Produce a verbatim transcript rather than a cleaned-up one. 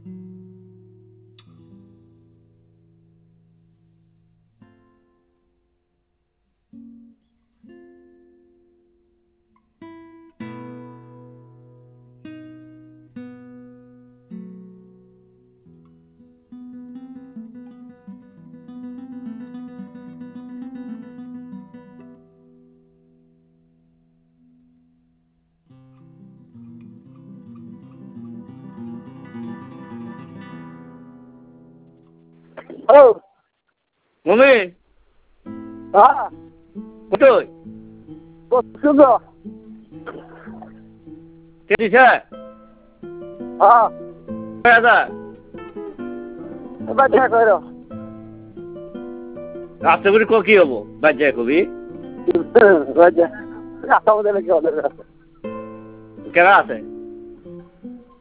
Oh, Mami, ah, betul. bos juga. Jadi saya, Ah, saya ada. baca kau. রাস্তা করে কি হবো বাজ্যা কবি Baca. Kau tahu dah lagi orang. কেনা আছে